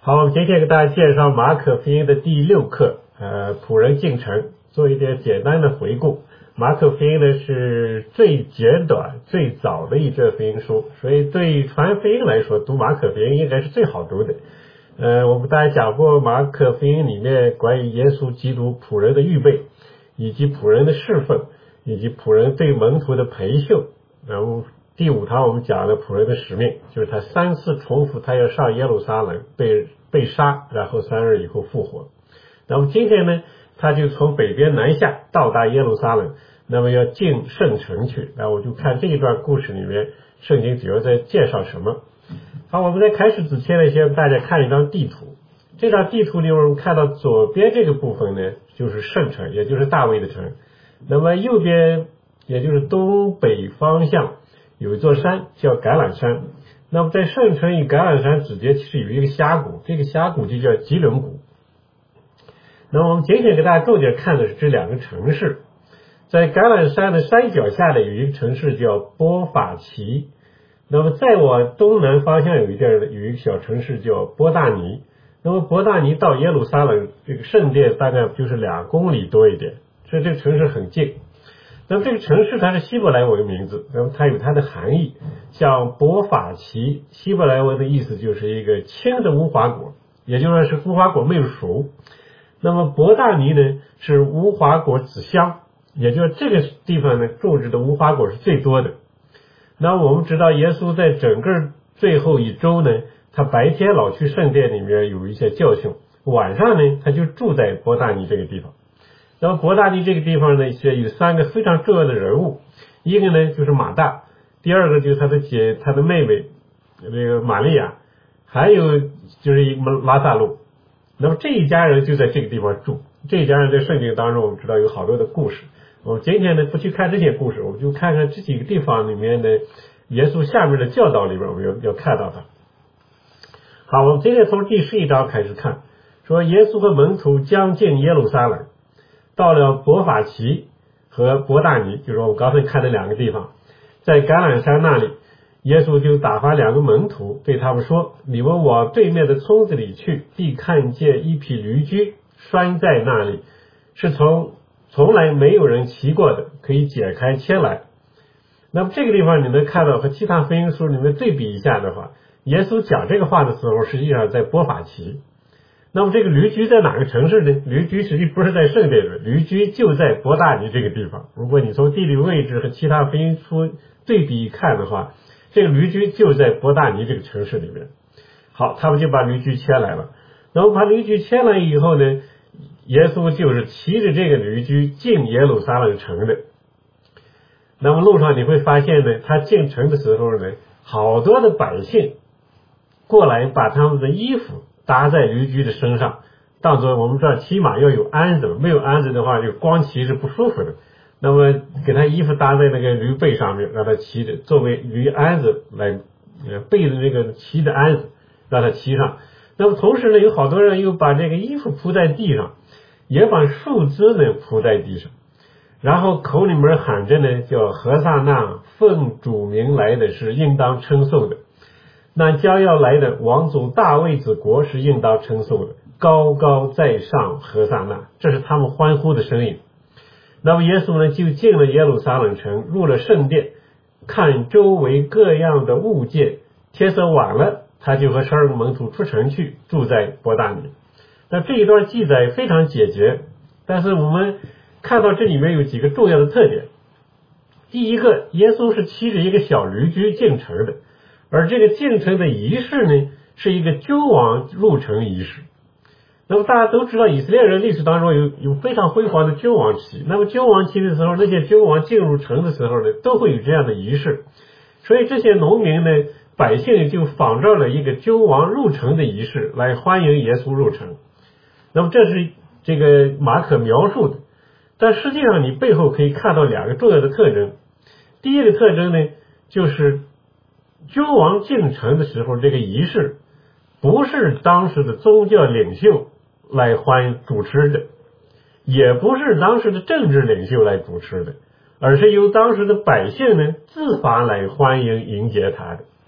好，我们今天给大家介绍马可福音的第6课，仆人进城，做一点简单的回顾。马可福音呢是最简短、最早的一卷福音书，所以对于传福音来说，读马可福音应该是最好读的。我们大家讲过马可福音里面关于耶稣基督仆人的预备，以及仆人的侍奉，以及仆人对门徒的培训。然后第5堂我们讲了仆人的使命，就是他3次重复他要上耶路撒冷被杀，然后3日以后复活。那么今天呢，他就从北边南下到达耶路撒冷，那么要进圣城去。那我就看这一段故事里面圣经主要在介绍什么。好，我们在开始之前呢，先大家看一张地图。这张地图里我们看到左边这个部分呢就是圣城，也就是大卫的城。那么右边也就是东北方向有一座山叫橄榄山。那么在圣城与橄榄山之间其实有一个峡谷，这个峡谷就叫吉伦谷。那么我们今天给大家重点看的是这2个城市。在橄榄山的山脚下呢有一个城市叫波法奇，那么再往东南方向有一个小城市叫伯大尼。那么伯大尼到耶路撒冷这个圣殿大概就是2公里多一点，所以这个城市很近。那么这个城市它是希伯来文的名字，那么它有它的含义，像伯法奇，希伯来文的意思就是一个青的无花果，也就是说是无花果没有熟。那么伯大尼呢是无花果子香，也就是这个地方呢种植的无花果是最多的。那我们知道耶稣在整个最后一周呢，他白天老去圣殿里面有一些教训，晚上呢他就住在伯大尼这个地方。那么伯大尼这个地方呢有3个非常重要的人物，一个呢就是马大，第二个就是他的妹妹这个玛利亚，还有就是一个拉撒路。那么这一家人就在这个地方住，这一家人在圣经当中我们知道有好多的故事。我们今天呢不去看这些故事，我们就看看这几个地方里面的耶稣下面的教导里面我们要看到它。好，我们今天从第11章开始看，说耶稣和门徒将近耶路撒冷，到了伯法奇和伯大尼，就是我们刚才看的2个地方。在橄榄山那里，耶稣就打发2个门徒，对他们说，你们往对面的村子里去，必看见一匹驴驹拴在那里，是从来没有人骑过的，可以解开牵来。那么这个地方你能看到和其他福音书里面对比一下的话，耶稣讲这个话的时候实际上在伯法奇。那么这个驴驹在哪个城市呢？驴驹实际不是在圣殿里，驴驹就在伯大尼这个地方。如果你从地理位置和其他福音书对比看的话，这个驴驹就在伯大尼这个城市里面。好，他们就把驴驹牵来了。然后把驴驹牵来以后呢，耶稣就是骑着这个驴驹进耶路撒冷城的。那么路上你会发现呢，他进城的时候呢，好多的百姓过来把他们的衣服搭在驴驹的身上，当作我们知道骑马要有鞍子，没有鞍子的话就光骑是不舒服的。那么给他衣服搭在那个驴背上面，让他骑着，作为驴鞍子来背着那个骑的鞍子让他骑上。那么同时呢，有好多人又把这个衣服铺在地上，也把树枝呢铺在地上，然后口里面喊着呢叫何撒那，奉主名来的是应当称颂的，那将要来的王族大卫之国是应当称颂的，高高在上何撒那，这是他们欢呼的声音。那么耶稣呢就进了耶路撒冷城，入了圣殿，看周围各样的物件。天色晚了，他就和12个门徒出城去，住在伯大尼。那这一段记载非常简洁，但是我们看到这里面有几个重要的特点。第一个，耶稣是骑着一个小驴驹进城的，而这个进城的仪式呢是一个君王入城仪式。那么大家都知道以色列人历史当中有非常辉煌的君王期，那么君王期的时候，那些君王进入城的时候呢都会有这样的仪式，所以这些农民呢百姓就仿照了一个君王入城的仪式来欢迎耶稣入城。那么这是这个马可描述的，但实际上你背后可以看到2个重要的特征。第一个特征呢就是君王进城的时候，这个仪式不是当时的宗教领袖来主持的，也不是当时的政治领袖来主持的，而是由当时的百姓呢自发来欢迎迎接他的。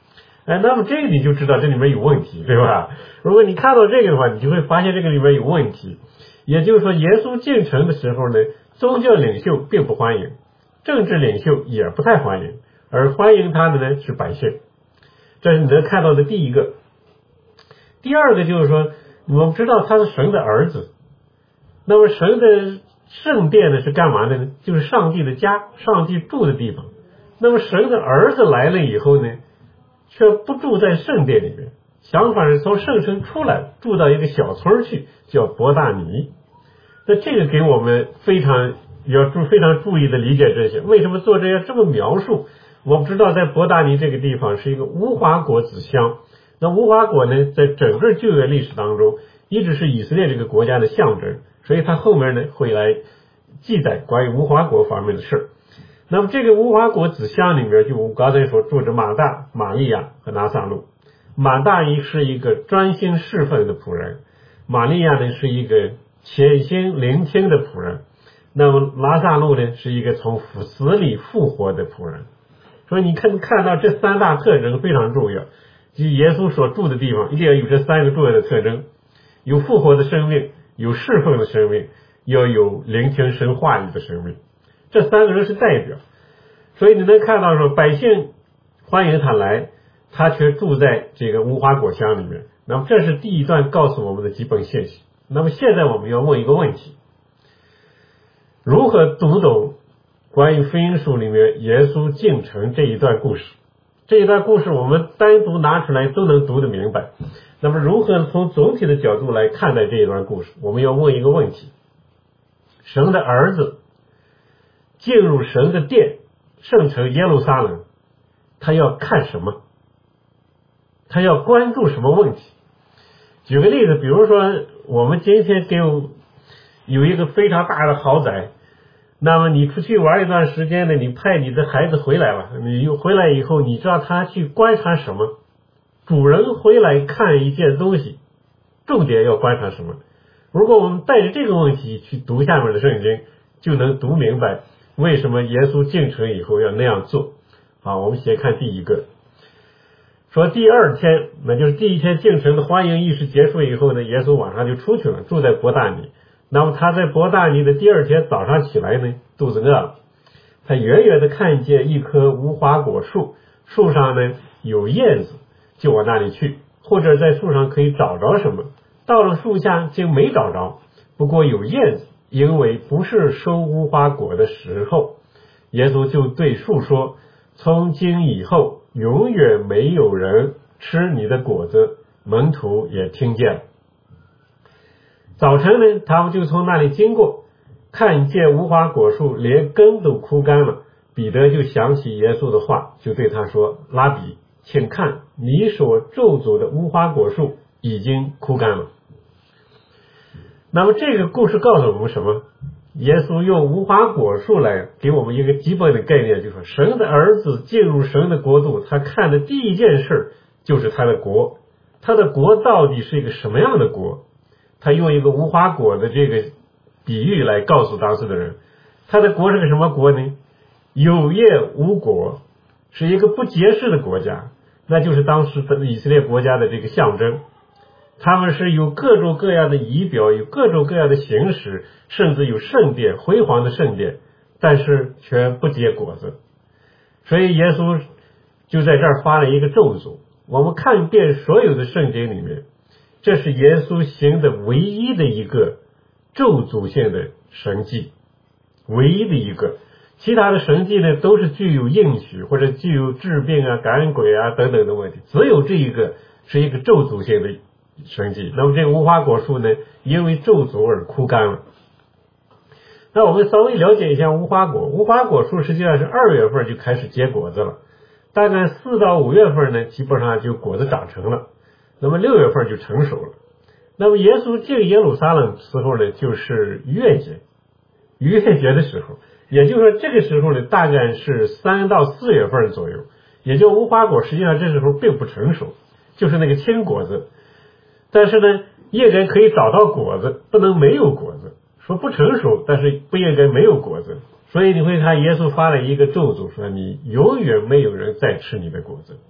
那么这个你就知道这里面有问题，对吧？如果你看到这个的话，你就会发现这个里面有问题。也就是说，耶稣进城的时候呢，宗教领袖并不欢迎，政治领袖也不太欢迎，而欢迎他的呢是百姓。这是你能看到的第一个。第二个就是说，我们知道他是神的儿子，那么神的圣殿呢是干嘛的呢？就是上帝的家，上帝住的地方。那么神的儿子来了以后呢，却不住在圣殿里面，相反是从圣城出来，住到一个小村去，叫伯大尼。那这个给我们非常注意的理解这些。为什么作者要这么描述？我们知道在伯大尼这个地方是一个无花果子乡，那无花果呢，在整个旧约历史当中一直是以色列这个国家的象征，所以它后面呢会来记载关于无花果方面的事。那么这个无花果子乡里面，就我刚才说住着马大、玛利亚和拿撒路。马大是一个专心侍奉的仆人，玛利亚呢是一个潜心聆听的仆人，那么拿撒路呢是一个从死里复活的仆人。所以你看到这三大特征非常重要，即耶稣所住的地方一定要有这三个重要的特征：有复活的生命，有侍奉的生命，要有聆听神话语的生命。这三个人是代表，所以你能看到说百姓欢迎他来，他却住在这个无花果乡里面。那么这是第一段告诉我们的基本信息。那么现在我们要问一个问题：如何读懂关于福音书里面耶稣进城这一段故事？这一段故事我们单独拿出来都能读得明白。那么如何从总体的角度来看待这一段故事？我们要问一个问题：神的儿子进入神的殿，圣城耶路撒冷，他要看什么？他要关注什么问题？举个例子，比如说我们今天有一个非常大的豪宅，那么你出去玩一段时间呢，你派你的孩子回来了，你回来以后，你知道他去观察什么？主人回来看一件东西，重点要观察什么？如果我们带着这个问题去读下面的圣经，就能读明白为什么耶稣进城以后要那样做。好，我们先看第一个，说第二天，那就是第一天进城的欢迎仪式结束以后呢，耶稣晚上就出去了，住在伯大尼。那么他在伯大尼的第二天早上起来呢，肚子饿了，他远远的看见一棵无花果树，树上呢有叶子，就往那里去，或者在树上可以找着什么。到了树下竟没找着，不过有叶子，因为不是收无花果的时候。耶稣就对树说：从今以后永远没有人吃你的果子。门徒也听见了。早晨呢，他们就从那里经过，看见无花果树连根都枯干了。彼得就想起耶稣的话，就对他说：拉比，请看，你所咒诅的无花果树已经枯干了。那么这个故事告诉我们什么？耶稣用无花果树来给我们一个基本的概念，就是说神的儿子进入神的国度，他看的第一件事就是他的国。他的国到底是一个什么样的国？他用一个无花果的这个比喻来告诉当时的人，他的国是个什么国呢？有叶无果，是一个不结实的国家，那就是当时的以色列国家的这个象征。他们是有各种各样的仪表，有各种各样的形式，甚至有圣殿，辉煌的圣殿，但是却不结果子。所以耶稣就在这儿发了一个咒诅。我们看遍所有的圣经里面，这是耶稣行的唯一的一个咒诅性的神迹，唯一的一个。其他的神迹呢，都是具有应许或者具有治病啊、赶鬼啊等等的问题，只有这一个是一个咒诅性的神迹。那么这个无花果树呢，因为咒诅而枯干了。那我们稍微了解一下无花果。无花果树实际上是2月份就开始结果子了，大概4到5月份呢，基本上就果子长成了，那么6月份就成熟了。那么耶稣进耶路撒冷的时候呢，就是逾越节的时候，也就是说这个时候呢，大概是3到4月份左右，也就无花果实际上这时候并不成熟，就是那个青果子。但是呢，应该可以找到果子，不能没有果子。说不成熟，但是不应该没有果子。所以你会看耶稣发了一个咒诅，说你永远没有人再吃你的果子。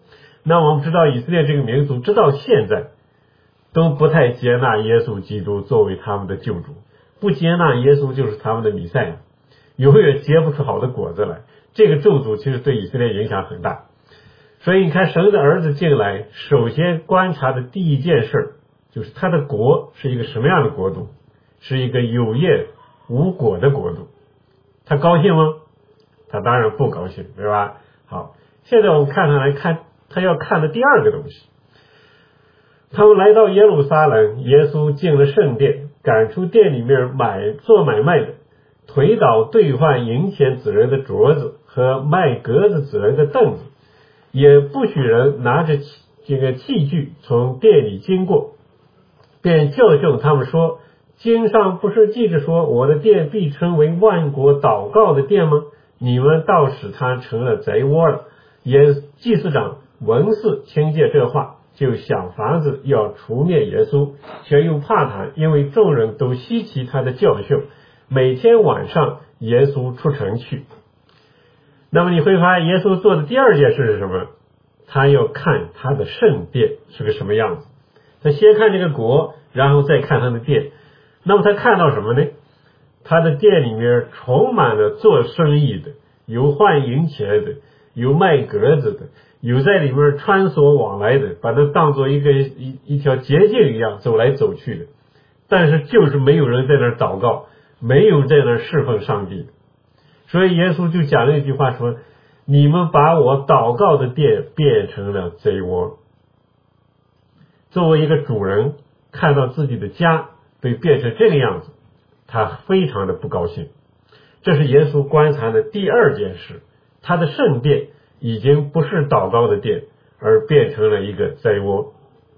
那我们知道以色列这个民族直到现在都不太接纳耶稣基督作为他们的救主，不接纳耶稣就是他们的弥赛亚，永远结不出好的果子来。这个咒诅其实对以色列影响很大。所以你看神的儿子进来，首先观察的第一件事就是他的国是一个什么样的国度，是一个有业无果的国度。他高兴吗？他当然不高兴，对吧？好，现在我们看他要看的第二个东西。他们来到耶路撒冷，耶稣进了圣殿，赶出店里面做买卖的，推倒兑换银钱子人的镯子和卖鸽子子人的凳子，也不许人拿着这个器具从店里经过，便教训他们说，经上不是记着说，我的殿必称为万国祷告的殿吗？你们倒使它成了贼窝了。祭司长文士听见这话，就想法子要除灭耶稣，却又怕他，因为众人都稀奇他的教训。每天晚上耶稣出城去。那么你会发现耶稣做的第二件事是什么？他要看他的圣殿是个什么样子。他先看这个国，然后再看他的殿。那么他看到什么呢？他的店里面充满了做生意的，有换银钱的，有卖鸽子的，有在里面穿梭往来的，把它当做一条捷径一样走来走去的。但是就是没有人在那儿祷告，没有在那儿侍奉上帝。所以耶稣就讲了一句话说，你们把我祷告的殿变成了贼窝。作为一个主人，看到自己的家被变成这个样子，他非常的不高兴。这是耶稣观察的第二件事，他的圣殿已经不是祷告的殿，而变成了一个贼窝。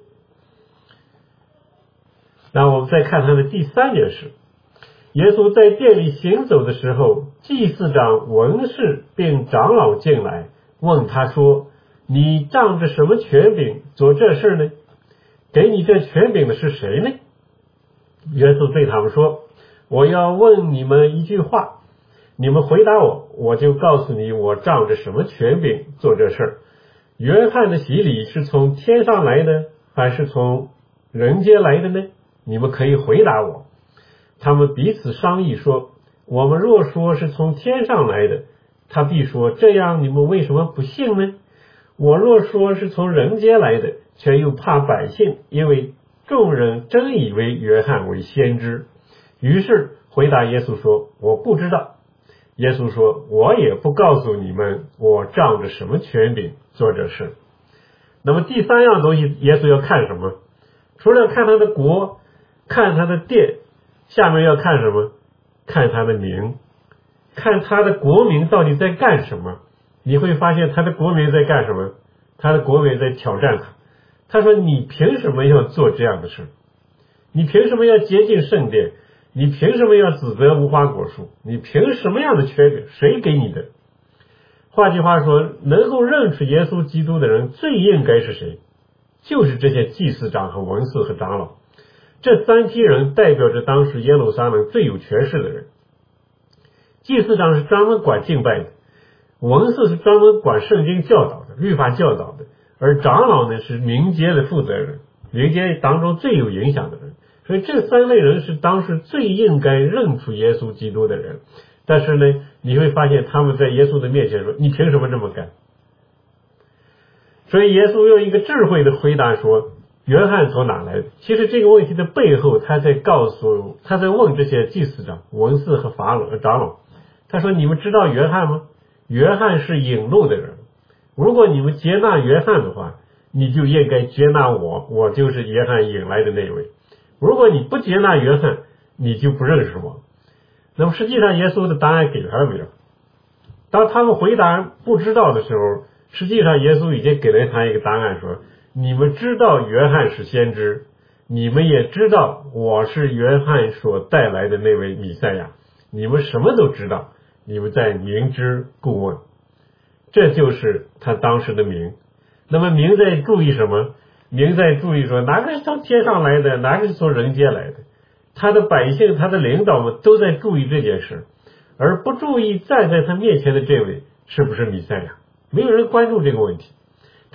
那我们再看他的第三件事，耶稣在殿里行走的时候，祭司长、文士并长老进来，问他说，你仗着什么权柄做这事呢？给你这权柄的是谁呢？耶稣对他们说，我要问你们一句话，你们回答我，我就告诉你我仗着什么权柄做这事。约翰的洗礼是从天上来的，还是从人间来的呢？你们可以回答我。他们彼此商议说，我们若说是从天上来的，他必说，这样你们为什么不信呢？我若说是从人间来的，却又怕百姓，因为众人真以为约翰为先知。于是回答耶稣说，我不知道。耶稣说，我也不告诉你们，我仗着什么权柄做这事。那么第三样东西，耶稣要看什么？除了看他的国，看他的殿，下面要看什么？看他的名，看他的国民到底在干什么。你会发现他的国民在干什么？他的国民在挑战他。他说，你凭什么要做这样的事？你凭什么要洁净圣殿？你凭什么要指责无花果树？你凭什么样的权柄？谁给你的？换句话说，能够认出耶稣基督的人最应该是谁？就是这些祭司长和文士和长老。这三批人代表着当时耶路撒冷最有权势的人。祭司长是专门管敬拜的，文士是专门管圣经教导的，律法教导的，而长老呢是民间的负责人，民间当中最有影响的人。所以这三类人是当时最应该认出耶稣基督的人。但是呢，你会发现他们在耶稣的面前说，你凭什么这么干？所以耶稣用一个智慧的回答说，约翰从哪来的？其实这个问题的背后，他在问这些祭司长、文士和长老，他说，你们知道约翰吗？约翰是引路的人，如果你们接纳约翰的话，你就应该接纳我就是约翰引来的那位。如果你不接纳约翰，你就不认识我。那么实际上耶稣的答案给他了没有？当他们回答不知道的时候，实际上耶稣已经给了他一个答案，说，你们知道约翰是先知，你们也知道我是约翰所带来的那位弥赛亚，你们什么都知道，你们在明知故问。这就是他当时的名。那么名在注意什么？名在注意说，哪个是从天上来的，哪个是从人间来的。他的百姓，他的领导们都在注意这件事，而不注意站在他面前的这位是不是弥赛亚。没有人关注这个问题。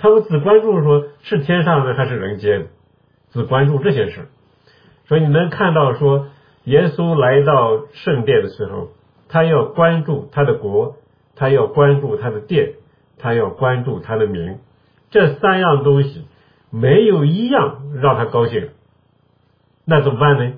他们只关注说是天上的还是人间的，只关注这些事。所以你能看到说耶稣来到圣殿的时候，他要关注他的国，他要关注他的殿，他要关注他的名，这三样东西没有一样让他高兴，那怎么办呢？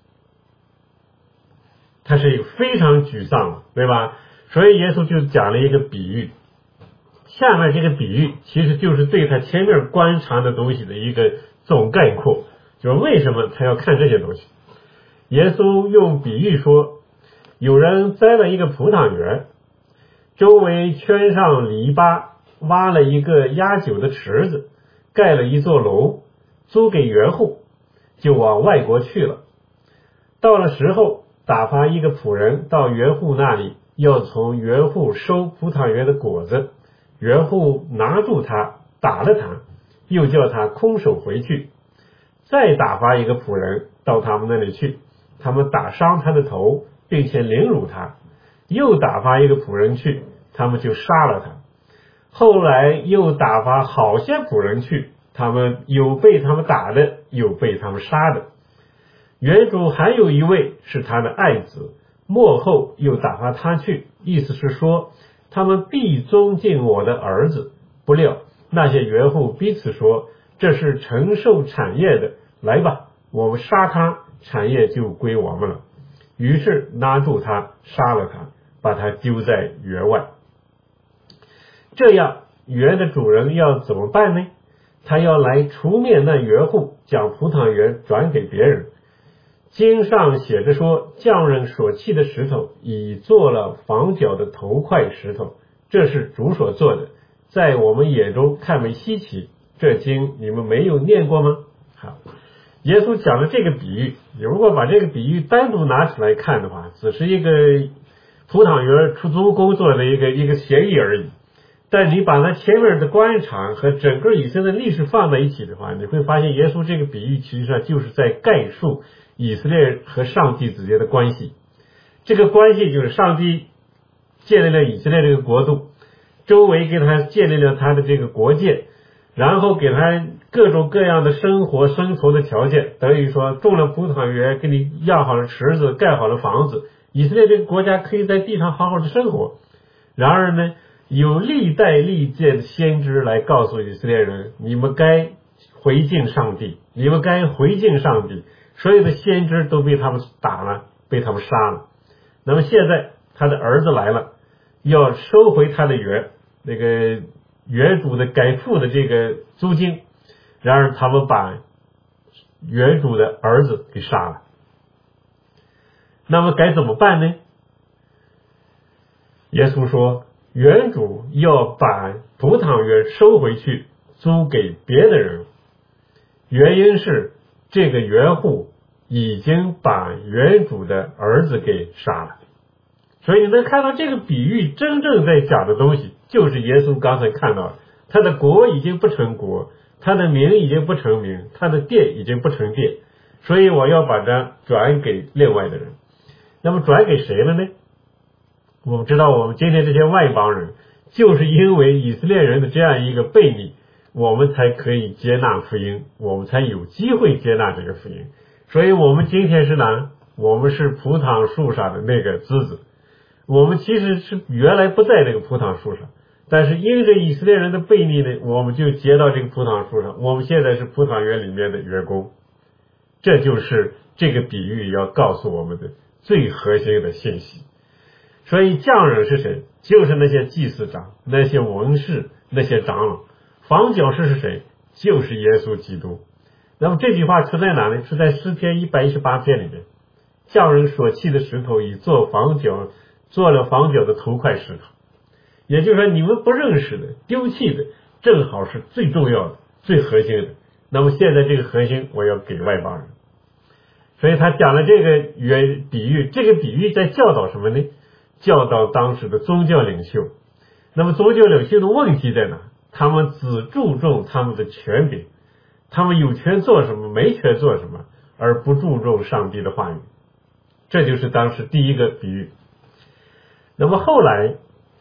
他是非常沮丧的，对吧？所以耶稣就讲了一个比喻，下面这个比喻其实就是对他前面观察的东西的一个总概括，就是为什么他要看这些东西。耶稣用比喻说，有人栽了一个葡萄园，周围圈上篱笆，挖了一个压酒的池子，盖了一座楼，租给园户，就往外国去了。到了时候，打发一个仆人到园户那里，要从园户收葡萄园的果子。园户拿住他，打了他，又叫他空手回去。再打发一个仆人到他们那里去，他们打伤他的头，并且凌辱他。又打发一个仆人去，他们就杀了他。后来又打发好些仆人去，他们有被他们打的，有被他们杀的。园主还有一位是他的爱子，末后又打发他去，意思是说他们必尊敬我的儿子。不料那些园户彼此说，这是承受产业的，来吧，我们杀他，产业就归我们了。于是拿住他，杀了他，把他丢在园外。这样园的主人要怎么办呢？他要来除灭那园户，将葡萄园转给别人。经上写着说，匠人所砌的石头已做了房角的头块石头，这是主所做的，在我们眼中看为稀奇。这经你们没有念过吗？好，耶稣讲的这个比喻，如果把这个比喻单独拿出来看的话，只是一个葡萄园出租工作的一个协议而已。但你把它前面的观察和整个以色列历史放在一起的话，你会发现耶稣这个比喻其实上就是在概述以色列和上帝之间的关系。这个关系就是上帝建立了以色列这个国度，周围给他建立了他的这个国界，然后给他各种各样的生活生存的条件，等于说种了葡萄园，给你养好了池子，盖好了房子，以色列这个国家可以在地上好好的生活。然而呢，有历代历届的先知来告诉以色列人，你们该回敬上帝，你们该回敬上帝。所有的先知都被他们打了，被他们杀了。那么现在他的儿子来了，要收回他的园，那个园主的该付的这个租金。然而他们把园主的儿子给杀了。那么该怎么办呢？耶稣说，园主要把葡萄园收回去，租给别的人。原因是这个园户已经把园主的儿子给杀了。所以你能看到这个比喻真正在讲的东西，就是耶稣刚才看到的，他的国已经不成国，他的名已经不成名，他的殿已经不成殿，所以我要把它转给另外的人。那么转给谁了呢？我们知道我们今天这些外邦人，就是因为以色列人的这样一个悖逆，我们才可以接纳福音，我们才有机会接纳这个福音。所以我们今天是哪？我们是葡萄树上的那个枝子，我们其实是原来不在这个葡萄树上，但是因着以色列人的悖逆呢，我们就结到这个葡萄树上，我们现在是葡萄园里面的员工。这就是这个比喻要告诉我们的最核心的信息。所以匠人是谁？就是那些祭司长，那些文士，那些长老。房角石是谁？就是耶稣基督。那么这句话出在哪呢？出在诗篇118篇里面。匠人所砌的石头已做房角，做了房角的头块石头。也就是说，你们不认识的、丢弃的，正好是最重要的、最核心的。那么现在这个核心我要给外邦人。所以他讲了这个比喻，这个比喻在教导什么呢？教导当时的宗教领袖。那么宗教领袖的问题在哪？他们只注重他们的权柄，他们有权做什么，没权做什么，而不注重上帝的话语。这就是当时第一个比喻。那么后来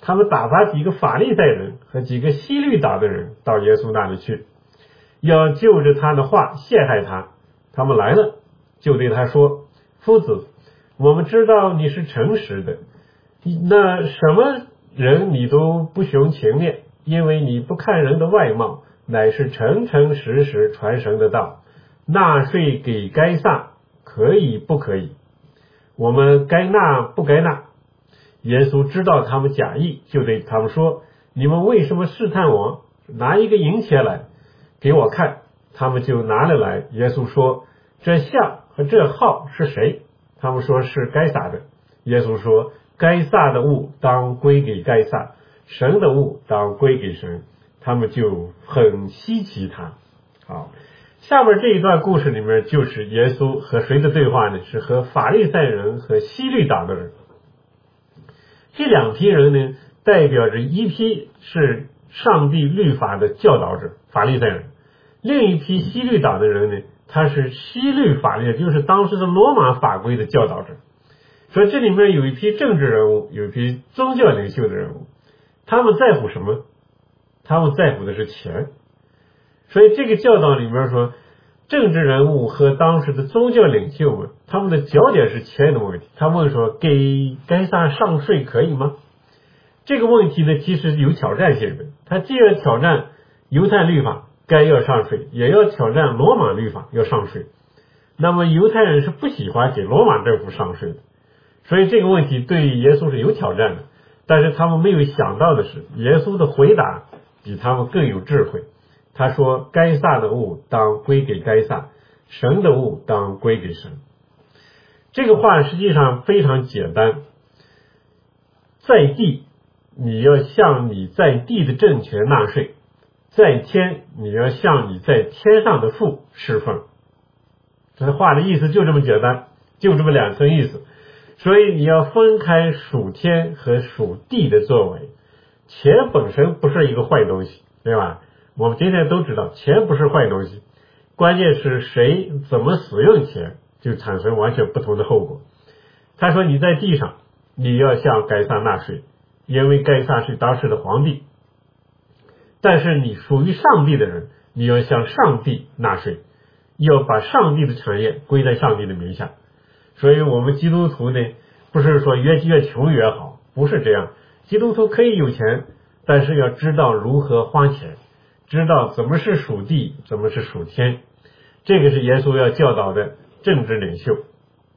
他们打发几个法利赛人和几个希律党的人到耶稣那里去，要就着他的话陷害他。他们来了，就对他说：夫子，我们知道你是诚实的，那什么人你都不徇情面，因为你不看人的外貌，乃是诚诚实实传神的道。纳税给该撒可以不可以？我们该纳不该纳？耶稣知道他们假意，就对他们说：你们为什么试探我？拿一个银钱来给我看。他们就拿了来。耶稣说：这像和这号是谁？他们说是该撒的。耶稣说：该撒的物当归给该撒，神的物当归给神。他们就很稀奇他。好，下面这一段故事里面就是耶稣和谁的对话呢？是和法利赛人和希律党的人。这两批人呢，代表着一批是上帝律法的教导者，法利赛人；另一批希律党的人呢，他是希律法律，就是当时的罗马法规的教导者。所以这里面有一批政治人物，有一批宗教领袖的人物，他们在乎什么？他们在乎的是钱。所以这个教导里面说，政治人物和当时的宗教领袖们，他们的焦点是钱的问题。他问说，给该撒上税可以吗？这个问题呢，其实有挑战性的，他既要挑战犹太律法该要上税，也要挑战罗马律法要上税。那么犹太人是不喜欢给罗马政府上税的，所以这个问题对耶稣是有挑战的。但是他们没有想到的是，耶稣的回答比他们更有智慧。他说，该撒的物当归给该撒，神的物当归给神。这个话实际上非常简单，在地你要向你在地的政权纳税，在天你要向你在天上的父侍奉。这话的意思就这么简单，就这么两层意思。所以你要分开属天和属地的作为。钱本身不是一个坏东西，对吧？我们今天都知道钱不是坏东西，关键是谁怎么使用钱，就产生完全不同的后果。他说你在地上你要向该撒纳税，因为该撒是当时的皇帝，但是你属于上帝的人，你要向上帝纳税，要把上帝的产业归在上帝的名下。所以我们基督徒呢，不是说越穷越好，不是这样。基督徒可以有钱，但是要知道如何花钱，知道怎么是属地，怎么是属天。这个是耶稣要教导的政治领袖。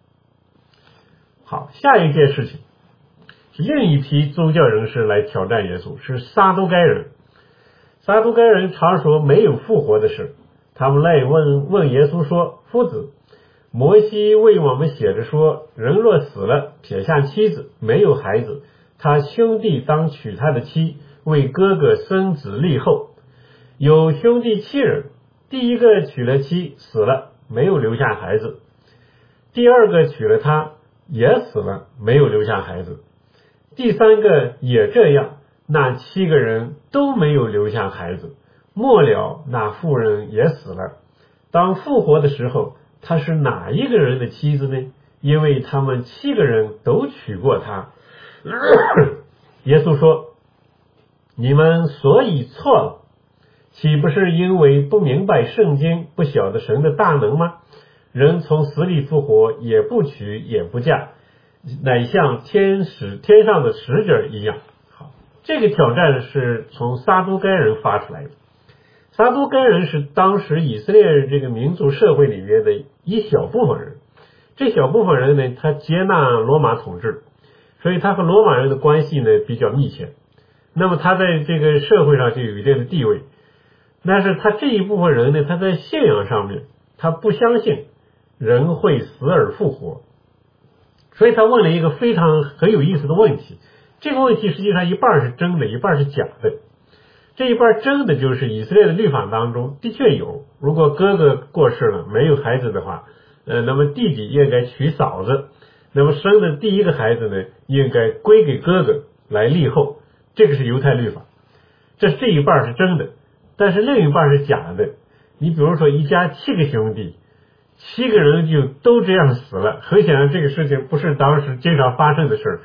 好，下一件事情，另一批宗教人士来挑战耶稣，是撒都该人。撒都该人常说没有复活的事，他们来问耶稣说，夫子，摩西为我们写着说，人若死了，撇下妻子，没有孩子，他兄弟当娶他的妻，为哥哥生子立后。有兄弟7人，第一个娶了妻，死了，没有留下孩子；第二个娶了她，也死了，没有留下孩子；第三个也这样，那7个人都没有留下孩子。末了，那妇人也死了。当复活的时候，她是哪一个人的妻子呢？因为他们7个人都娶过她。耶稣说，你们所以错了，岂不是因为不明白圣经，不晓得神的大能吗？人从死里复活，也不娶也不嫁，乃像天上的使者一样。好，这个挑战是从撒都该人发出来的。撒都该人是当时以色列这个民族社会里面的一小部分人，这小部分人呢，他接纳罗马统治，所以他和罗马人的关系呢比较密切，那么他在这个社会上就有一定的地位。但是他这一部分人呢，他在信仰上面他不相信人会死而复活，所以他问了一个很有意思的问题。这个问题实际上一半是真的，一半是假的。这一半真的就是以色列的律法当中的确有，如果哥哥过世了没有孩子的话，那么弟弟应该娶嫂子，那么生的第一个孩子呢应该归给哥哥来立后，这个是犹太律法，这一半是真的。但是另一半是假的。你比如说一家7个兄弟，7个人就都这样死了，很显然这个事情不是当时经常发生的事，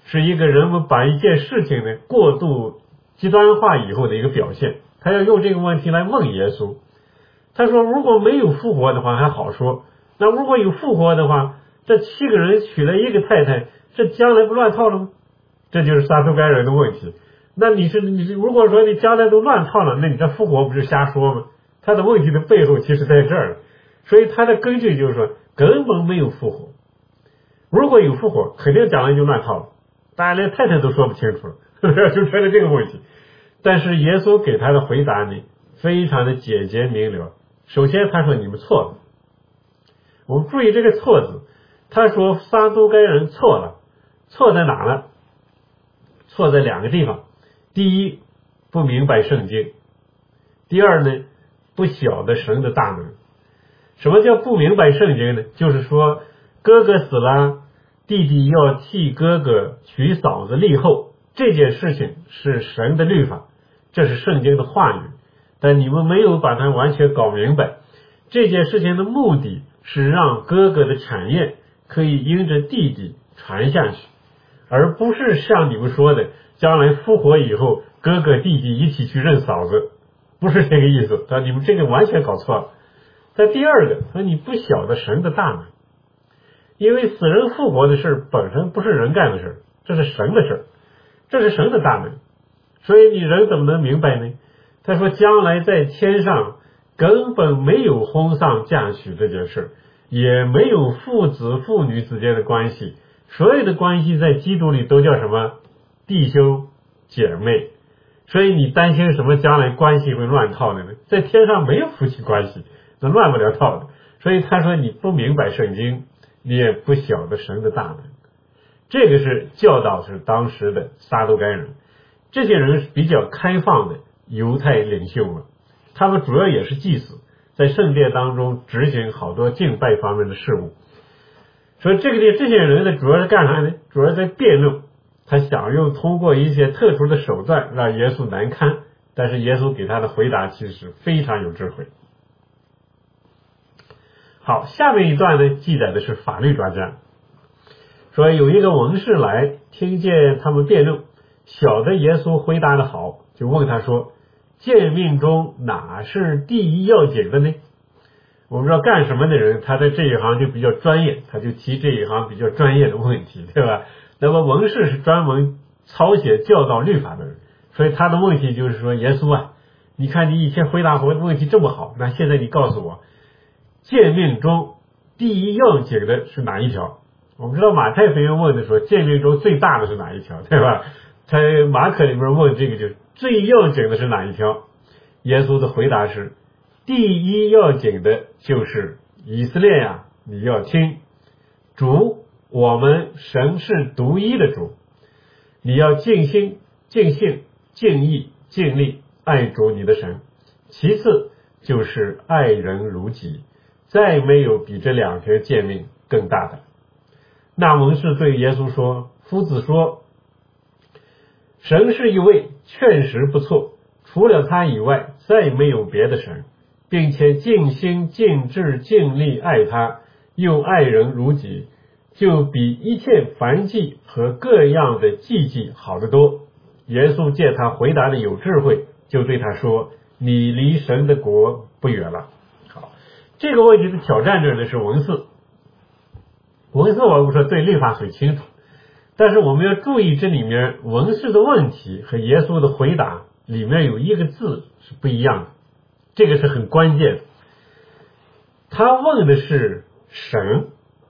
是一个人们把一件事情呢过度极端化以后的一个表现。他要用这个问题来问耶稣，他说如果没有复活的话还好说，那如果有复活的话，这7个人娶了一个太太，这将来不乱套了吗？这就是撒都该人的问题。那你如果说你将来都乱套了，那你这复活不是瞎说吗？他的问题的背后其实在这儿，所以他的根据就是说根本没有复活。如果有复活，肯定将来就乱套了，大家连太太都说不清楚了，就出了这个问题。但是耶稣给他的回答呢，非常的简洁明了。首先他说你们错了，我们注意这个错字，他说撒都该人错了，错在哪呢？错在2个地方。第一，不明白圣经；第二呢，不晓得神的大能。什么叫不明白圣经呢？就是说哥哥死了，弟弟要替哥哥娶嫂子立后，这件事情是神的律法，这是圣经的话语，但你们没有把它完全搞明白。这件事情的目的是让哥哥的产业可以因着弟弟传下去，而不是像你们说的将来复活以后哥哥弟弟一起去认嫂子，不是这个意思。你们这个完全搞错了。在第二个，说你不晓得神的大能，因为死人复活的事本身不是人干的事，这是神的事，这是神的大能，所以你人怎么能明白呢？他说将来在天上根本没有婚丧嫁娶这件事，也没有父子父女之间的关系，所有的关系在基督里都叫什么？弟兄姐妹。所以你担心什么将来关系会乱套的呢？在天上没有夫妻关系，那乱不了套的。所以他说你不明白圣经，你也不晓得神的大能。这个是教导是当时的撒都该人，这些人是比较开放的犹太领袖了，他们主要也是祭司，在圣殿当中执行好多敬拜方面的事务。所以这些人呢，主要是干啥呢？主要在辩论，他想用通过一些特殊的手段让耶稣难堪，但是耶稣给他的回答其实非常有智慧。好，下面一段呢记载的是法律专家，说有一个文士来听见他们辩论，晓得耶稣回答的好，就问他说诫命中哪是第一要紧的呢？我们知道干什么的人他在这一行就比较专业，他就提这一行比较专业的问题，对吧？那么文士是专门抄写教导律法的人，所以他的问题就是说耶稣啊，你看你以前回答我的问题这么好，那现在你告诉我诫命中第一要紧的是哪一条？我们知道马太福音问的说诫命中最大的是哪一条，对吧？他马可里面问这个就是最要紧的是哪一条？耶稣的回答是第一要紧的就是以色列呀，你要听主我们神是独一的主，你要尽心尽性尽意尽力爱主你的神，其次就是爱人如己，再没有比这2条诫命更大的。那文士对耶稣说，夫子说神是一位，确实不错，除了他以外再没有别的神，并且尽心尽智尽力爱他，又爱人如己，就比一切燔祭和各样的祭祭好得多。耶稣见他回答的有智慧，就对他说，你离神的国不远了。好，这个问题的挑战者呢是文士。文士我们说对律法很清楚，但是我们要注意这里面文士的问题和耶稣的回答里面有一个字是不一样的，这个是很关键的。他问的是神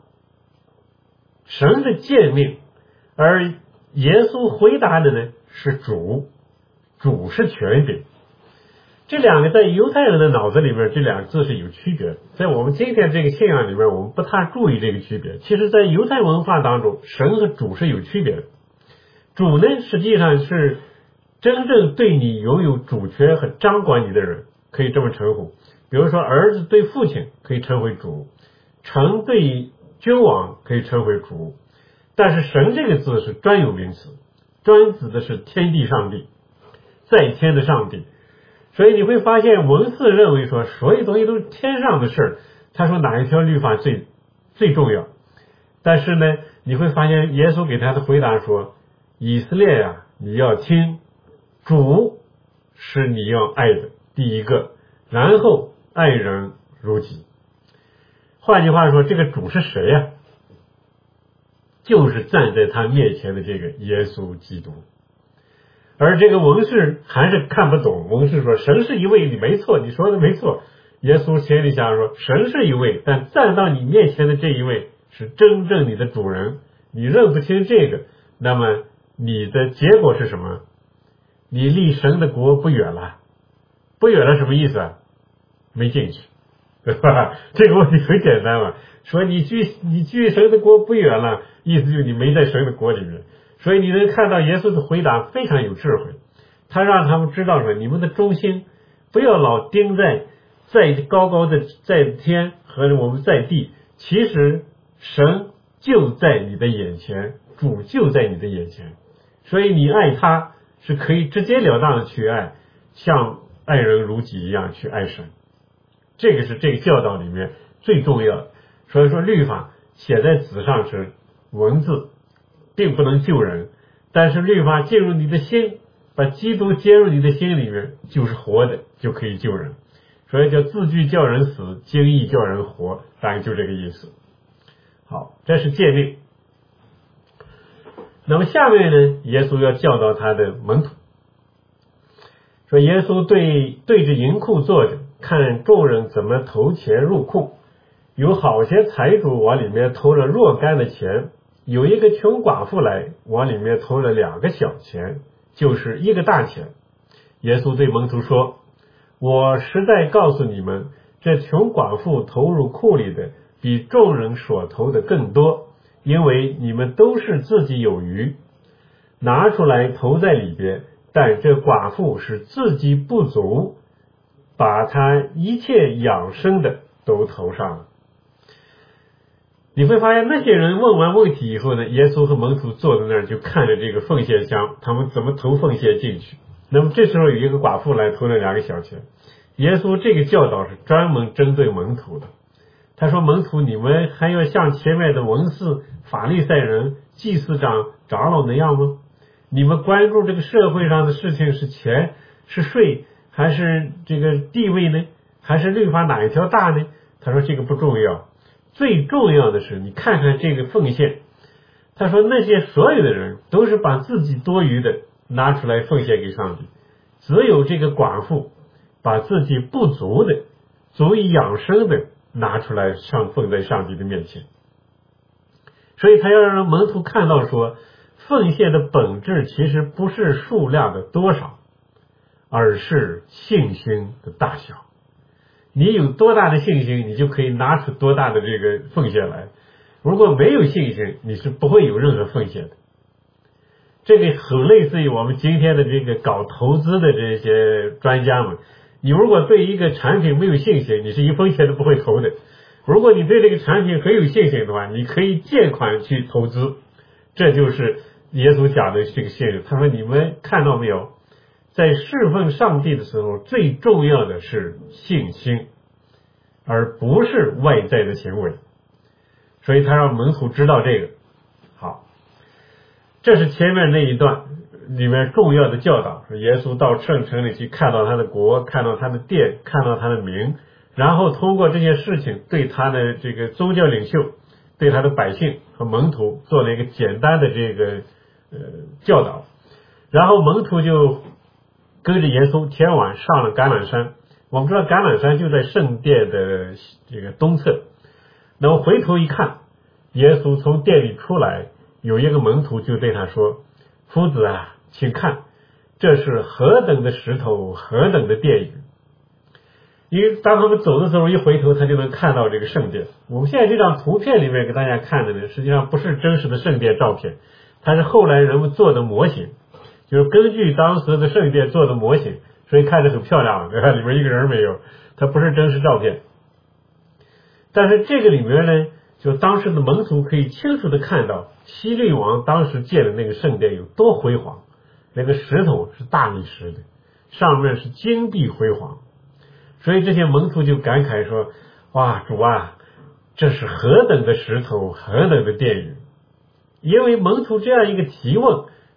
的诫命，而耶稣回答的呢是主是权柄。这2个在犹太人的脑子里面，这2个字是有区别的，在我们今天这个信仰里面我们不太注意这个区别。其实在犹太文化当中，神和主是有区别的。主呢实际上是真正对你拥有主权和掌管你的人，可以这么称呼。比如说儿子对父亲可以称为主，臣对君王可以称为主，但是神这个字是专有名词，专指的是天地上帝，在天的上帝。所以你会发现文士认为说所有东西都是天上的事，他说哪一条律法最重要，但是呢你会发现耶稣给他的回答说以色列啊，你要听，主是你要爱的第一个，然后爱人如己。换句话说，这个主是谁呀？就是站在他面前的这个耶稣基督。而这个文士还是看不懂，文士说神是一位，你没错，你说的没错。耶稣心里想说神是一位，但站到你面前的这一位是真正你的主人，你认不清这个，那么你的结果是什么？你离神的国不远了。不远了什么意思啊？没进去，对吧？这个问题很简单嘛，说你距神的国不远了，意思就是你没在神的国里面。所以你能看到耶稣的回答非常有智慧，他让他们知道说，你们的中心不要老盯在高高的在天和我们在地，其实神就在你的眼前，主就在你的眼前，所以你爱他是可以直截了当的去爱，像爱人如己一样去爱神。这个是这个教导里面最重要的。所以说律法写在纸上是文字，并不能救人，但是律法进入你的心，把基督接入你的心里面，就是活的，就可以救人。所以叫字句叫人死，经义叫人活，大概就这个意思。好，这是诫命。那么下面呢，耶稣要教导他的门徒，说耶稣对着银库坐着，看众人怎么投钱入库，有好些财主往里面投了若干的钱，有一个穷寡妇来往里面投了2个小钱，就是1个大钱。耶稣对门徒说，我实在告诉你们，这穷寡妇投入库里的比众人所投的更多，因为你们都是自己有余，拿出来投在里边，但这寡妇是自己不足，把她一切养生的都投上了。你会发现那些人问完问题以后呢，耶稣和门徒坐在那儿就看着这个奉献箱，他们怎么投奉献进去。那么这时候有一个寡妇来投了2个小钱，耶稣这个教导是专门针对门徒的。他说，门徒，你们还要像前面的文士、法利赛人、祭司长、长老那样吗？你们关注这个社会上的事情是钱是税还是这个地位呢？还是律法哪一条大呢？他说这个不重要，最重要的是你看看这个奉献。他说那些所有的人都是把自己多余的拿出来奉献给上帝，只有这个寡妇把自己不足的足以养生的拿出来奉在上帝的面前。所以他要让门徒看到说，奉献的本质其实不是数量的多少，而是信心的大小。你有多大的信心，你就可以拿出多大的这个奉献来。如果没有信心，你是不会有任何奉献的。这个很类似于我们今天的这个搞投资的这些专家们，你如果对一个产品没有信心，你是1分钱都不会投的。如果你对这个产品很有信心的话，你可以借款去投资。这就是耶稣讲的这个信任。他说，你们看到没有，在侍奉上帝的时候，最重要的是信心，而不是外在的行为。所以他让门徒知道这个。好，这是前面那一段里面重要的教导，说耶稣到圣城里去，看到他的国，看到他的殿，看到他的名，然后通过这些事情对他的这个宗教领袖，对他的百姓和门徒做了一个简单的这个教导。然后门徒就跟着耶稣前往上了橄榄山。我们知道橄榄山就在圣殿的这个东侧。那么回头一看，耶稣从殿里出来，有一个门徒就对他说，夫子啊，请看，这是何等的石头，何等的殿宇。因为当他们走的时候一回头，他就能看到这个圣殿。我们现在这张图片里面给大家看的呢，实际上不是真实的圣殿照片，它是后来人们做的模型，就是根据当时的圣殿做的模型，所以看着很漂亮，对吧？里面一个人没有，它不是真实照片。但是这个里面呢，就当时的门徒可以清楚的看到希律王当时建的那个圣殿有多辉煌，那个石头是大理石的，上面是金碧辉煌。所以这些门徒就感慨说，哇，主啊，这是何等的石头，何等的殿宇。因为门徒这样一个提问，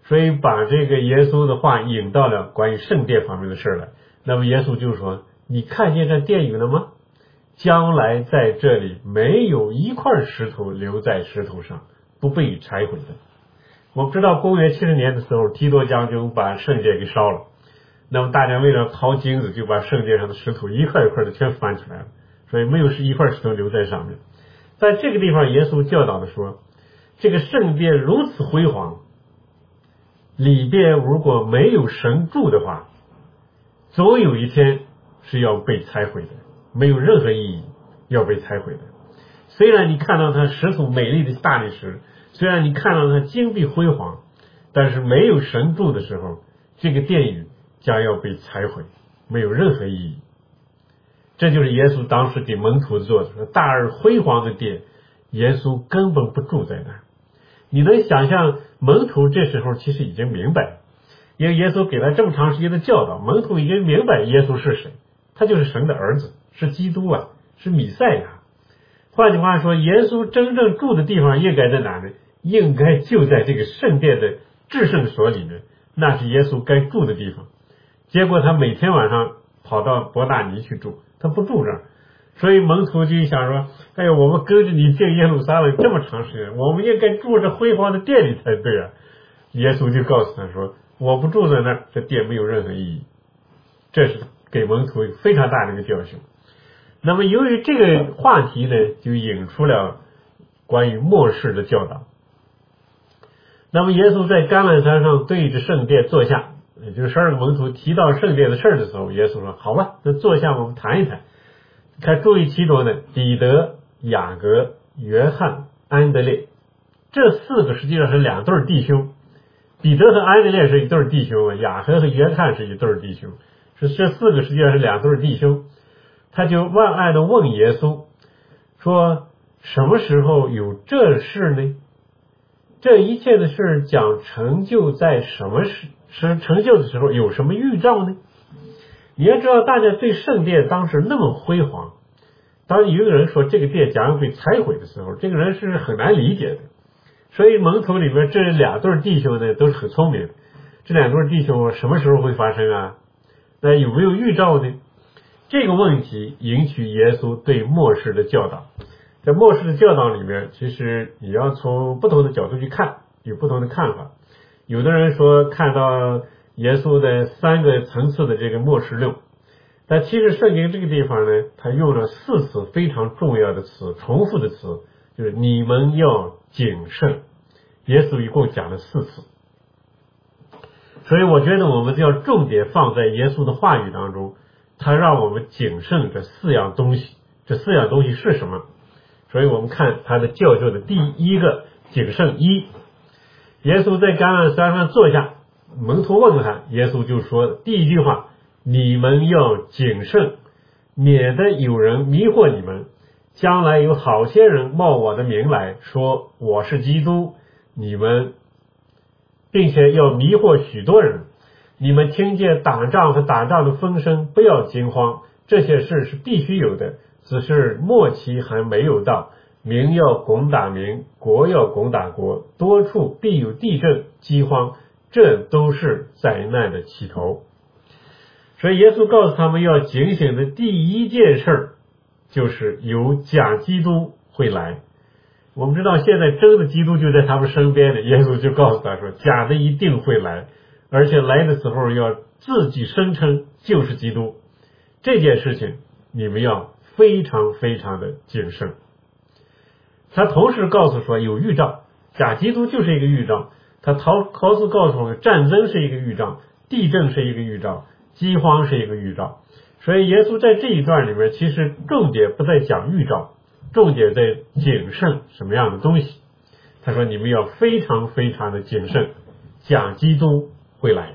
所以把这个耶稣的话引到了关于圣殿方面的事来。那么耶稣就说，你看见这殿宇了吗？将来在这里没有一块石头留在石头上不被拆毁的。我们知道公元70年的时候，提多将军把圣殿给烧了，那么大家为了掏金子，就把圣殿上的石头一块一块的全翻出来了，所以没有一块石头留在上面。在这个地方耶稣教导的说，这个圣殿如此辉煌，里边如果没有神住的话，总有一天是要被拆毁的，没有任何意义，要被拆毁的。虽然你看到它石头美丽的大理石，虽然你看到它金碧辉煌，但是没有神住的时候，这个殿宇将要被拆毁，没有任何意义。这就是耶稣当时给门徒做的，大而辉煌的殿，耶稣根本不住在那儿。你能想象门徒这时候其实已经明白了，因为耶稣给他这么长时间的教导，门徒已经明白耶稣是谁，他就是神的儿子，是基督啊，是弥赛亚。换句话说，耶稣真正住的地方应该在哪呢？应该就在这个圣殿的至圣所里面，那是耶稣该住的地方。结果他每天晚上跑到伯大尼去住，他不住这儿。所以门徒就想说，哎呀，我们跟着你进耶路撒冷这么长时间，我们应该住着辉煌的殿里才对啊。耶稣就告诉他说，我不住在那儿，这殿没有任何意义。这是给门徒非常大的一个教训。那么由于这个话题呢，就引出了关于末世的教导。那么耶稣在橄榄山上对着圣殿坐下，也就是12个门徒提到圣殿的事的时候，耶稣说，好吧，那坐下我们谈一谈。看注意其中呢，彼得、雅各、约翰、安德烈，这4个实际上是2对弟兄。彼得和安德烈是一对弟兄，雅各和约翰是一对弟兄，这4个实际上是2对弟兄。他就万爱的问耶稣说，什么时候有这事呢？这一切的事讲成就在什么时成就的时候，有什么预兆呢？你要知道，大家对圣殿当时那么辉煌，当有一个人说这个殿将要被拆毁的时候，这个人是很难理解的。所以门徒里面这2对弟兄呢都是很聪明的，这2对弟兄什么时候会发生啊？那有没有预兆呢？这个问题引起耶稣对末世的教导。在末世的教导里面，其实你要从不同的角度去看，有不同的看法。有的人说看到耶稣的3个层次的这个末世论，但其实圣经这个地方呢，他用了4次非常重要的词，重复的词，就是你们要谨慎。耶稣一共讲了4次，所以我觉得我们就要重点放在耶稣的话语当中，他让我们谨慎这4样东西。这4样东西是什么？所以我们看他的教授的第一个谨慎1，耶稣在橄榄山上坐下，门徒问他，耶稣就说第一句话，你们要谨慎，免得有人迷惑你们，将来有好些人冒我的名来说我是基督，你们并且要迷惑许多人。你们听见打仗和打仗的风声，不要惊慌，这些事是必须有的，只是末期还没有到。民要攻打民，国要攻打国，多处必有地震、饥荒，这都是灾难的起头。所以耶稣告诉他们要警醒的第一件事就是有假基督会来。我们知道现在真的基督就在他们身边的，耶稣就告诉他说，假的一定会来，而且来的时候要自己声称就是基督。这件事情你们要非常非常的谨慎。他同时告诉说有预兆，假基督就是一个预兆。他告诉我们战争是一个预兆，地震是一个预兆，饥荒是一个预兆。所以耶稣在这一段里面其实重点不在讲预兆，重点在谨慎什么样的东西。他说你们要非常非常的谨慎，假基督会来。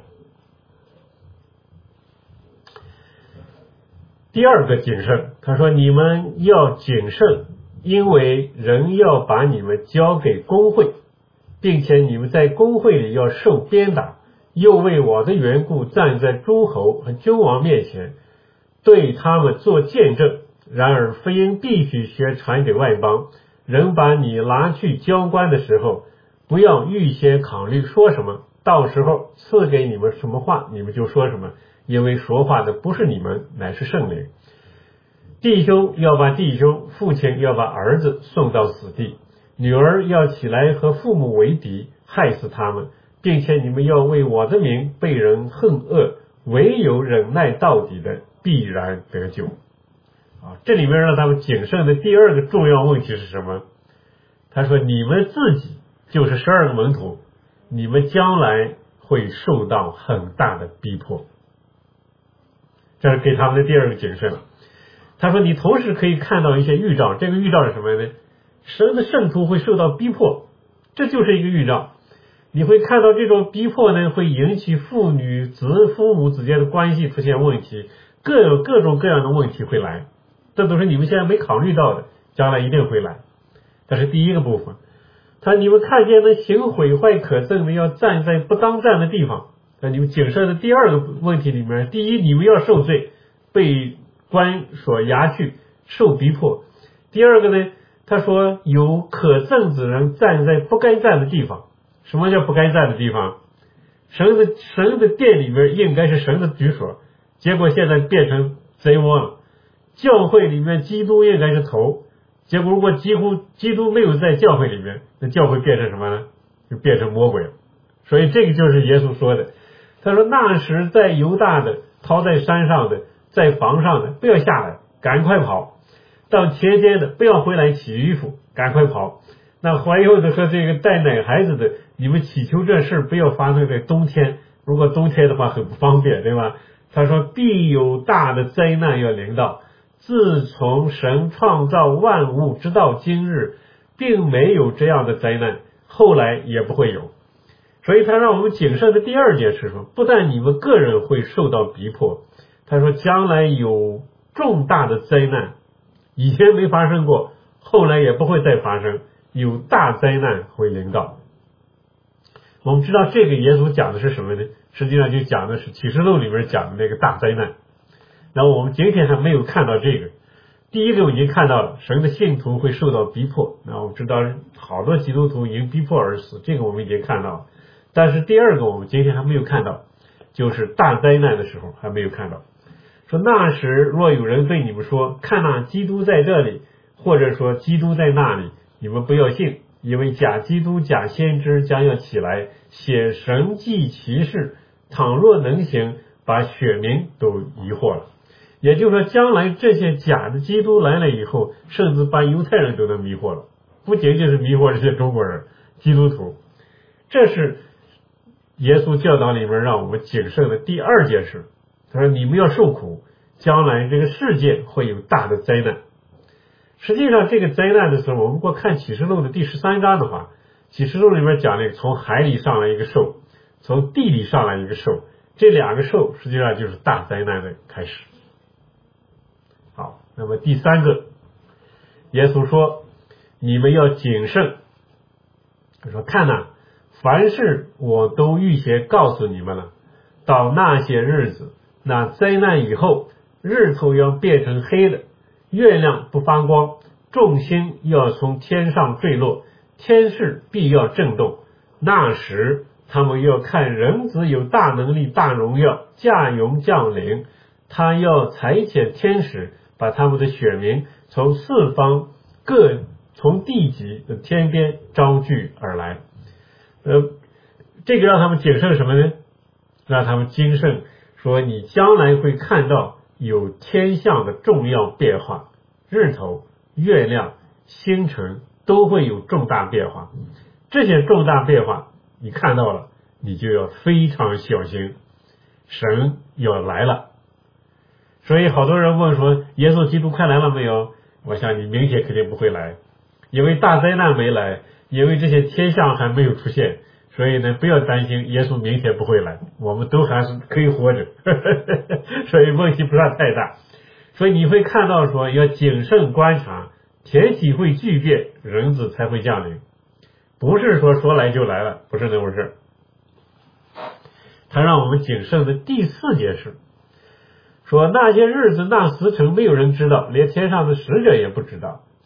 第二个谨慎，他说你们要谨慎，因为人要把你们交给公会，并且你们在公会里要受鞭打，又为我的缘故站在诸侯和君王面前，对他们做见证。然而福音必须宣传给外邦人，把你拿去交官的时候，不要预先考虑说什么， 到时候赐给你们什么话，你们就说什么，因为说话的不是你们，乃是圣灵。弟兄要把弟兄，父亲要把儿子送到死地，女儿要起来和父母为敌，害死他们，并且你们要为我的名被人恨恶，唯有忍耐到底的必然得救。这里面让他们谨慎的第二个重要问题是什么？他说你们自己就是12个门徒，你们将来会受到很大的逼迫。这是给他们的第二个谨慎。他说你同时可以看到一些预兆，这个预兆是什么呢？神的圣徒会受到逼迫，这就是一个预兆。你会看到这种逼迫呢，会引起父女子、父母之间的关系出现问题，各种各样的问题会来，这都是你们现在没考虑到的，将来一定会来。这是第一个部分。他说你们看见那行毁坏可憎的要站在不当站的地方。你们谨慎的第二个问题里面，第一，你们要受罪，被关所押去，受逼迫。第二个呢，他说有可憎之人站在不该站的地方。什么叫不该站的地方？神的殿里面应该是神的居所，结果现在变成贼窝了。教会里面基督应该是头，结果如果基督没有在教会里面，那教会变成什么呢？就变成魔鬼了。所以这个就是耶稣说的，他说那时在犹大的，逃在山上的，在房上的，不要下来，赶快跑；到田间的，不要回来洗衣服，赶快跑。那怀孕的和这个带奶孩子的，你们祈求这事不要发生在冬天，如果冬天的话很不方便，对吧？他说必有大的灾难要临到，自从神创造万物直到今日，并没有这样的灾难，后来也不会有。所以他让我们谨慎的第二件事说，不但你们个人会受到逼迫，他说将来有重大的灾难，以前没发生过，后来也不会再发生，有大灾难会临到。我们知道这个耶稣讲的是什么呢？实际上就讲的是启示录里面讲的那个大灾难。那我们今天还没有看到这个。第一个我已经看到了，神的信徒会受到逼迫，那我们知道好多基督徒因逼迫而死，这个我们已经看到了。但是第二个我们今天还没有看到，就是大灾难的时候还没有看到。说那时若有人对你们说，看哪，基督在这里，或者说基督在那里，你们不要信，因为假基督假先知将要起来，显神迹奇事，倘若能行，把选民都疑惑了。也就是说将来这些假的基督来了以后，甚至把犹太人都能迷惑了，不仅仅是迷惑这些中国人基督徒。这是耶稣教导里面让我们谨慎的第二件事。他说你们要受苦，将来这个世界会有大的灾难。实际上这个灾难的时候，我们如果看启示录的第13章的话，启示录里面讲了从海里上来一个兽，从地里上来一个兽，这两个兽实际上就是大灾难的开始。好，那么第三个，耶稣说你们要谨慎。他说看哪，凡事我都预先告诉你们了，到那些日子，那灾难以后，日头要变成黑的，月亮不发光，众星要从天上坠落，天势必要震动。那时他们要看人子有大能力大荣耀驾云降临，他要差遣天使，把他们的选民从四方从地极的天边招聚而来。这个让他们谨慎什么呢？让他们谨慎说你将来会看到有天象的重要变化，日头、月亮、星辰都会有重大变化。这些重大变化你看到了，你就要非常小心，神要来了。所以好多人问说耶稣基督快来了没有？我想你明天肯定不会来，因为大灾难没来，因为这些天象还没有出现，所以呢不要担心耶稣明天不会来，我们都还是可以活着所以问题不算太大。所以你会看到说要谨慎观察，天体会巨变，人子才会降临，不是说来就来了，不是那回事。他让我们谨慎的第四件事，说那些日子那时辰没有人知道，连天上的使者也不知道，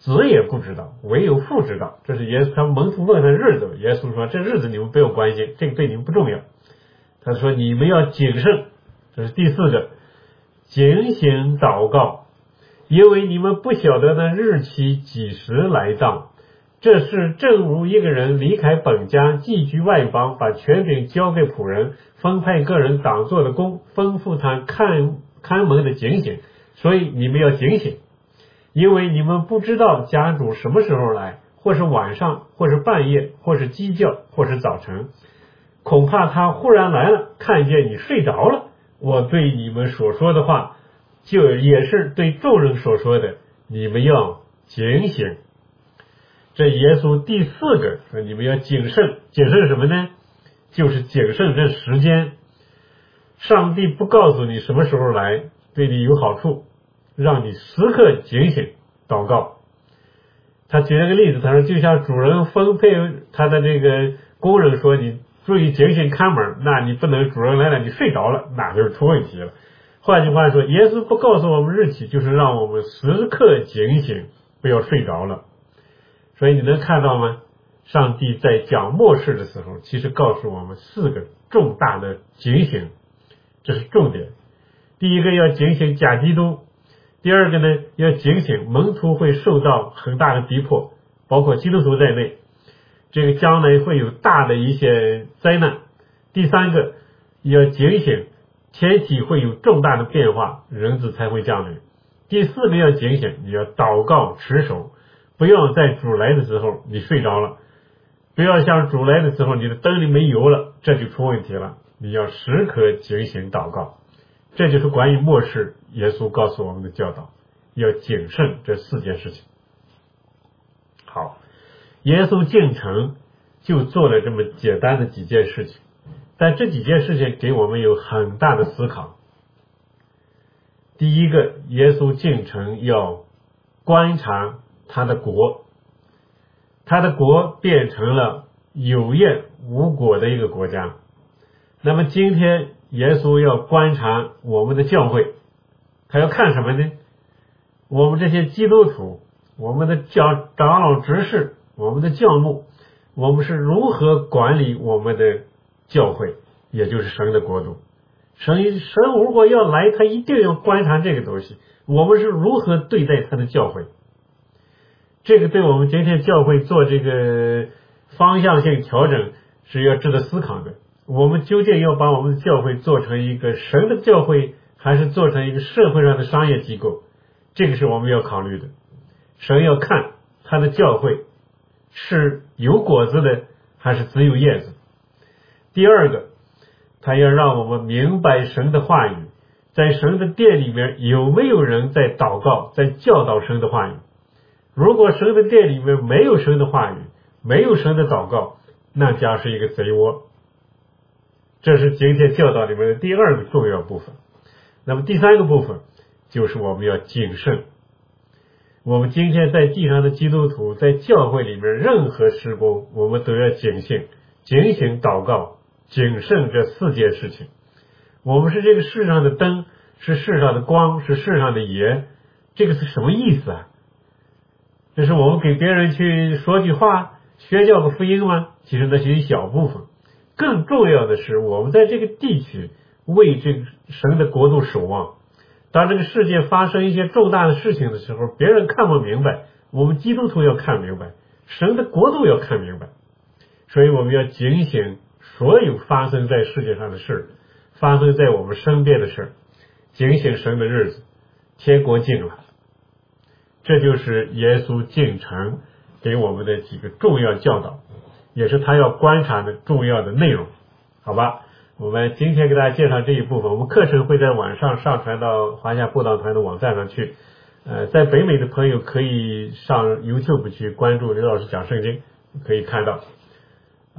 子也不知道，唯有父知道。这是耶稣，他们门徒问他日子，耶稣说这日子你们不用关心，这个对你们不重要。他说你们要谨慎，这是第4个，警醒祷告，因为你们不晓得那日期几时来到。这是正如一个人离开本家，寄居外邦，把权柄交给仆人，分派个人当做的工，吩咐他看门的警醒。所以你们要警醒，因为你们不知道家主什么时候来，或是晚上，或是半夜，或是鸡叫，或是早晨，恐怕他忽然来了，看见你睡着了。我对你们所说的话，就也是对众人所说的，你们要警醒。这耶稣第4个说你们要谨慎，谨慎什么呢？就是谨慎这时间。上帝不告诉你什么时候来，对你有好处，让你时刻警醒祷告。他举了个例子，他说就像主人分配他的这个工人说你注意警醒看门，那你不能主人来了你睡着了，那就是出问题了。换句话说，耶稣不告诉我们日期，就是让我们时刻警醒，不要睡着了。所以你能看到吗？上帝在讲末世的时候，其实告诉我们4个重大的警醒，这是重点。第一个要警醒假基督，第二个呢要警醒门徒会受到很大的逼迫，包括基督徒在内，这个将来会有大的一些灾难。第三个要警醒天体会有重大的变化，人子才会降临。第4个要警醒你要祷告持守，不要在主来的时候你睡着了，不要像主来的时候你的灯里没油了，这就出问题了。你要时刻警醒祷告。这就是关于末世耶稣告诉我们的教导，要谨慎这4件事情。好，耶稣进城就做了这么简单的几件事情，但这几件事情给我们有很大的思考。第一个，耶稣进城要观察他的国，他的国变成了有业无果的一个国家。那么今天耶稣要观察我们的教会，他要看什么呢？我们这些基督徒，我们的长老执事，我们的教牧，我们是如何管理我们的教会，也就是神的国度。神如果要来，他一定要观察这个东西，我们是如何对待他的教会。这个对我们今天教会做这个方向性调整是要值得思考的。我们究竟要把我们的教会做成一个神的教会，还是做成一个社会上的商业机构？这个是我们要考虑的。神要看他的教会是有果子的，还是只有叶子。第二个，他要让我们明白神的话语，在神的殿里面有没有人在祷告，在教导神的话语。如果神的殿里面没有神的话语，没有神的祷告，那将是一个贼窝。这是今天教导里面的第2个重要部分。那么第3个部分就是我们要谨慎。我们今天在地上的基督徒，在教会里面任何事工，我们都要警醒祷告，谨慎这4件事情。我们是这个世上的灯，是世上的光，是世上的盐，这个是什么意思啊？这是我们给别人去说句话，宣教个福音吗？其实那是一小部分。更重要的是，我们在这个地区为这个神的国度守望。当这个世界发生一些重大的事情的时候，别人看不明白，我们基督徒要看明白，神的国度要看明白。所以我们要警醒所有发生在世界上的事，发生在我们身边的事，警醒神的日子，天国近了。这就是耶稣进城给我们的几个重要教导，也是他要观察的重要的内容。好吧，我们今天给大家介绍这一部分，我们课程会在晚上上传到华夏布道团的网站上去。在北美的朋友可以上 YouTube 去关注刘老师讲圣经，可以看到。